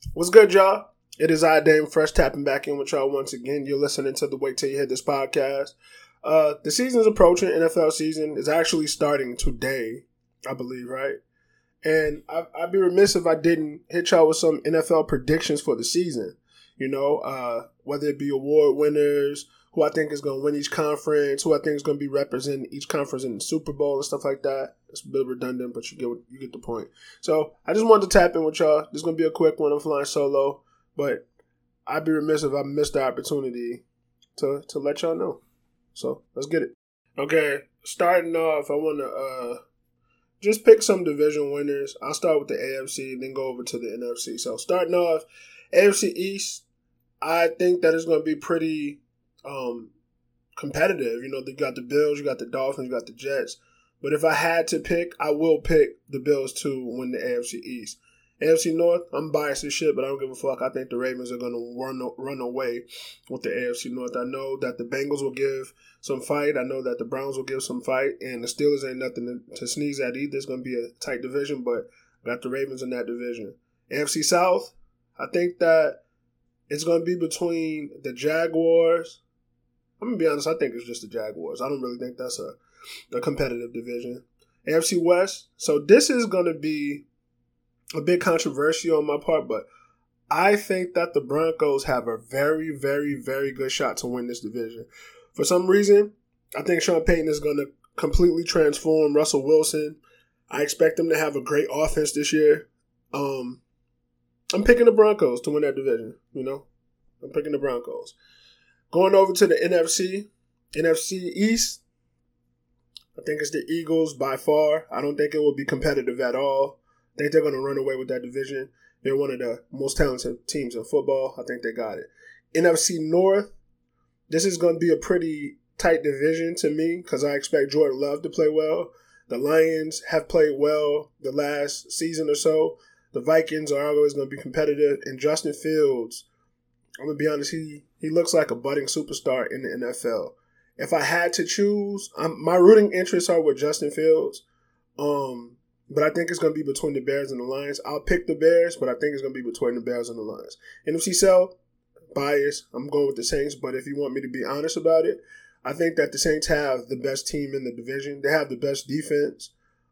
What's good, y'all? It is I, Dame Fresh, tapping back in with y'all once again. You're listening to the Wait Till You Hear This podcast. The season's approaching. NFL season is actually starting today, I believe, right? And I'd be remiss if I didn't hit y'all with some NFL predictions for the season. You know, whether it be award winners, who I think is going to win each conference, who I think is going to be representing each conference in the Super Bowl and stuff like that. It's a bit redundant, but you get the point. So I just wanted to tap in with y'all. This is going to be a quick one. I'm flying solo, but I'd be remiss if I missed the opportunity to let y'all know. So let's get it. Okay, starting off, I want to just pick some division winners. I'll start with the AFC, then go over to the NFC. So starting off, AFC East, I think that it's going to be pretty competitive. You know, you got the Bills, you got the Dolphins, you got the Jets. But if I had to pick, I will pick the Bills to win the AFC East. AFC North, I'm biased as shit, but I don't give a fuck. I think the Ravens are going to run away with the AFC North. I know that the Bengals will give some fight. I know that the Browns will give some fight. And the Steelers ain't nothing to sneeze at either. It's going to be a tight division, but I got the Ravens in that division. AFC South, I think that it's going to be between the Jaguars. I'm going to be honest, I think it's just the Jaguars. I don't really think that's a competitive division. AFC West, so this is going to be a bit controversial on my part, but I think that the Broncos have a very, very, very good shot to win this division. For some reason, I think Sean Payton is going to completely transform Russell Wilson. I expect them to have a great offense this year. I'm picking the Broncos to win that division, you know. I'm picking the Broncos. Going over to the NFC East, I think it's the Eagles by far. I don't think it will be competitive at all. I think they're going to run away with that division. They're one of the most talented teams in football. I think they got it. NFC North, this is going to be a pretty tight division to me because I expect Jordan Love to play well. The Lions have played well the last season or so. The Vikings are always going to be competitive. And Justin Fields, I'm going to be honest, he looks like a budding superstar in the NFL. If I had to choose, my rooting interests are with Justin Fields. But I think it's going to be between the Bears and the Lions. I'll pick the Bears, but I think it's going to be between the Bears and the Lions. NFC South, bias. I'm going with the Saints, but if you want me to be honest about it, I think that the Saints have the best team in the division. They have the best defense.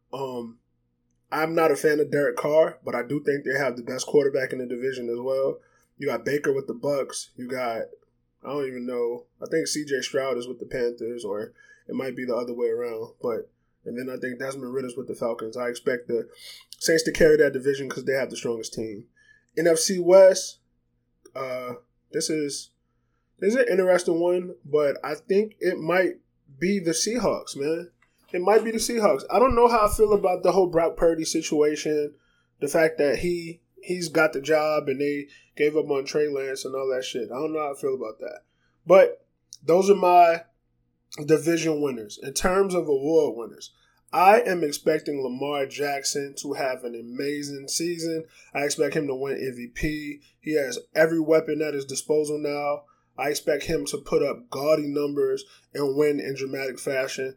I'm not a fan of Derek Carr, but I do think they have the best quarterback in the division as well. You got Baker with the Bucks. You got, I don't even know, I think C.J. Stroud is with the Panthers, or it might be the other way around, and then I think Desmond Ritter's with the Falcons. I expect the Saints to carry that division because they have the strongest team. NFC West, this is an interesting one, but I think it might be the Seahawks, man. It might be the Seahawks. I don't know how I feel about the whole Brock Purdy situation, the fact that he's got the job and they gave up on Trey Lance and all that shit. I don't know how I feel about that. But those are my division winners. In terms of award winners, I am expecting Lamar Jackson to have an amazing season. I expect him to win MVP. He has every weapon at his disposal now. I expect him to put up gaudy numbers and win in dramatic fashion.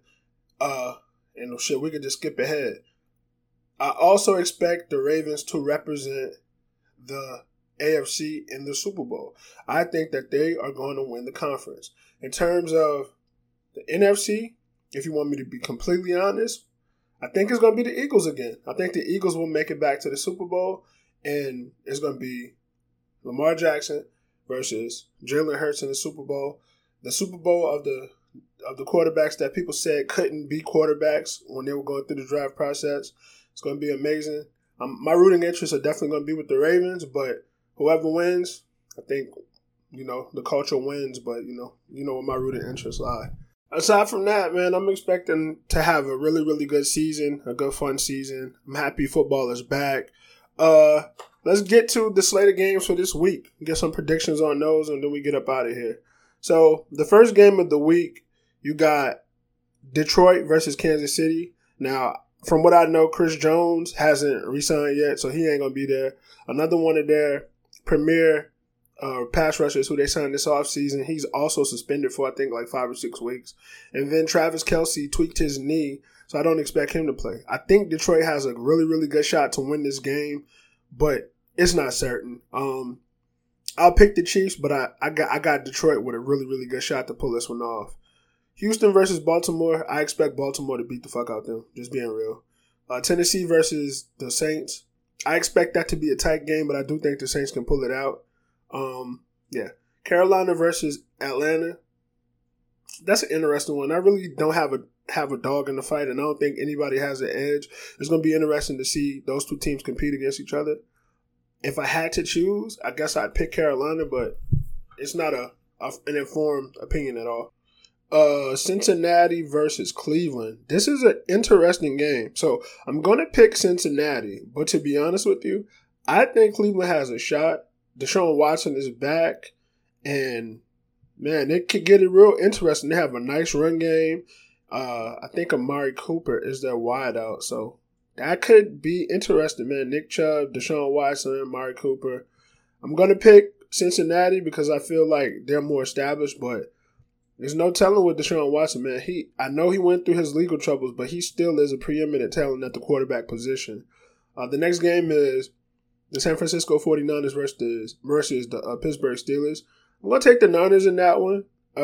And shit, we could just skip ahead. I also expect the Ravens to represent the AFC in the Super Bowl. I think that they are going to win the conference. In terms of the NFC, if you want me to be completely honest, I think it's going to be the Eagles again. I think the Eagles will make it back to the Super Bowl, and it's going to be Lamar Jackson versus Jalen Hurts in the Super Bowl. The Super Bowl of the quarterbacks that people said couldn't be quarterbacks when they were going through the draft process. It's going to be amazing. My rooting interests are definitely going to be with the Ravens, but whoever wins, I think, the culture wins, but you know where my rooting interests lie. Aside from that, man, I'm expecting to have a really, really good season, a good fun season. I'm happy football is back. Let's get to the slate of games for this week. Get some predictions on those, and then we get up out of here. So the first game of the week, you got Detroit versus Kansas City. Now, from what I know, Chris Jones hasn't re-signed yet, so he ain't going to be there. Another one of their premier pass rushers who they signed this offseason, he's also suspended for, I think, like 5 or 6 weeks. And then Travis Kelce tweaked his knee, so I don't expect him to play. I think Detroit has a really, really good shot to win this game, but it's not certain. I'll pick the Chiefs, but I got Detroit with a really, really good shot to pull this one off. Houston versus Baltimore. I expect Baltimore to beat the fuck out them. Just being real. Tennessee versus the Saints. I expect that to be a tight game, but I do think the Saints can pull it out. Yeah. Carolina versus Atlanta. That's an interesting one. I really don't have a dog in the fight, and I don't think anybody has an edge. It's going to be interesting to see those two teams compete against each other. If I had to choose, I guess I'd pick Carolina, but it's not an informed opinion at all. Cincinnati versus Cleveland. This is an interesting game. So I'm going to pick Cincinnati, but to be honest with you, I think Cleveland has a shot. Deshaun Watson is back, and man, it could get it real interesting. They have a nice run game. I think Amari Cooper is their wideout, so that could be interesting, man. Nick Chubb, Deshaun Watson, Amari Cooper. I'm going to pick Cincinnati because I feel like they're more established, but there's no telling with Deshaun Watson, man. I know he went through his legal troubles, but he still is a preeminent talent at the quarterback position. The next game is the San Francisco 49ers versus the Pittsburgh Steelers. I'm going to take the Niners in that one.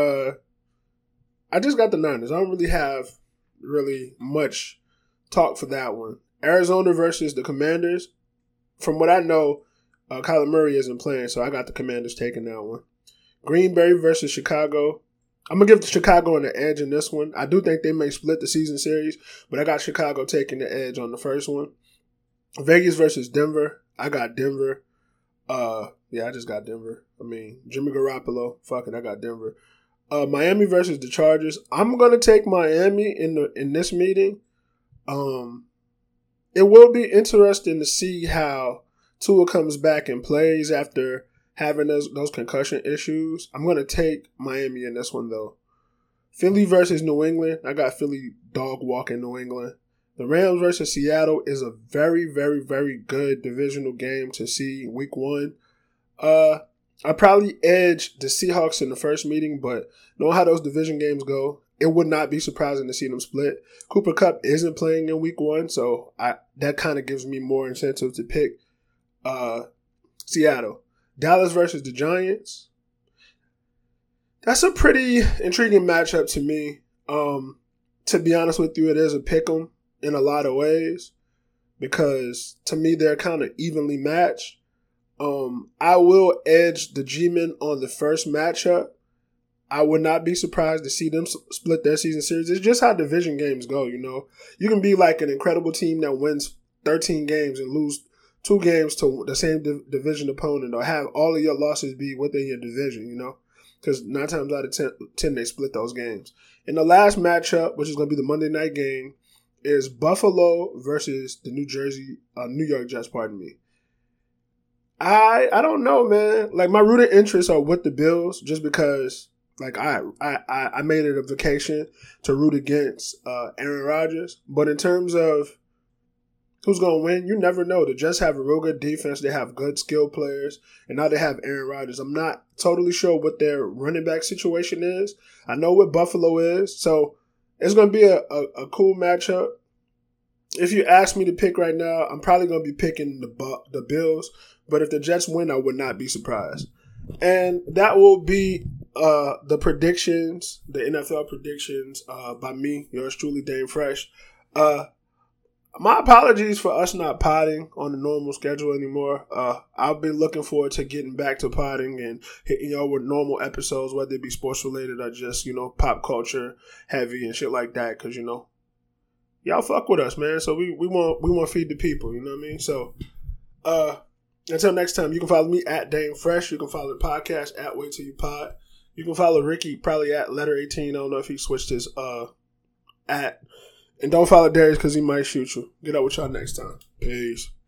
I just got the Niners. I don't really have much talk for that one. Arizona versus the Commanders. From what I know, Kyler Murray isn't playing, so I got the Commanders taking that one. Green Bay versus Chicago. I'm going to give the Chicago an edge in this one. I do think they may split the season series, but I got Chicago taking the edge on the first one. Vegas versus Denver. I got Denver. Yeah, I just got Denver. I mean, Jimmy Garoppolo. Fuck it, I got Denver. Miami versus the Chargers. I'm going to take Miami in this meeting. It will be interesting to see how Tua comes back and plays after having those concussion issues. I'm going to take Miami in this one, though. Philly versus New England. I got Philly dog walking New England. The Rams versus Seattle is a very, very, very good divisional game to see week 1. I probably edge the Seahawks in the first meeting, but knowing how those division games go, it would not be surprising to see them split. Cooper Kupp isn't playing in week 1, so that kind of gives me more incentive to pick Seattle. Dallas versus the Giants. That's a pretty intriguing matchup to me. To be honest with you, it is a pick'em in a lot of ways because to me they're kind of evenly matched. I will edge the G-Men on the first matchup. I would not be surprised to see them split their season series. It's just how division games go, you know. You can be like an incredible team that wins 13 games and lose 2 games to the same division opponent, or have all of your losses be within your division, you know. Because 9 times out of 10 they split those games. And the last matchup, which is going to be the Monday night game, is Buffalo versus the New York Jets, pardon me. I don't know, man. Like, my rooted interests are with the Bills just because, like, I made it a vacation to root against Aaron Rodgers. But in terms of who's going to win, you never know. The Jets have a real good defense. They have good skill players. And now they have Aaron Rodgers. I'm not totally sure what their running back situation is. I know what Buffalo is. So it's going to be a cool matchup. If you ask me to pick right now, I'm probably going to be picking the Bills. But if the Jets win, I would not be surprised. And that will be the predictions, the NFL predictions by me, yours truly, Dame Fresh. My apologies for us not potting on the normal schedule anymore. I'll be looking forward to getting back to potting and hitting y'all with normal episodes, whether it be sports related or just, you know, pop culture heavy and shit like that. Because, you know, y'all fuck with us, man. So we want to feed the people, you know what I mean? So, until next time, you can follow me at Dame Fresh. You can follow the podcast at Wait Till You Pod. You can follow Ricky probably at Letter 18. I don't know if he switched his at. And don't follow Darius because he might shoot you. Get up with y'all next time. Peace.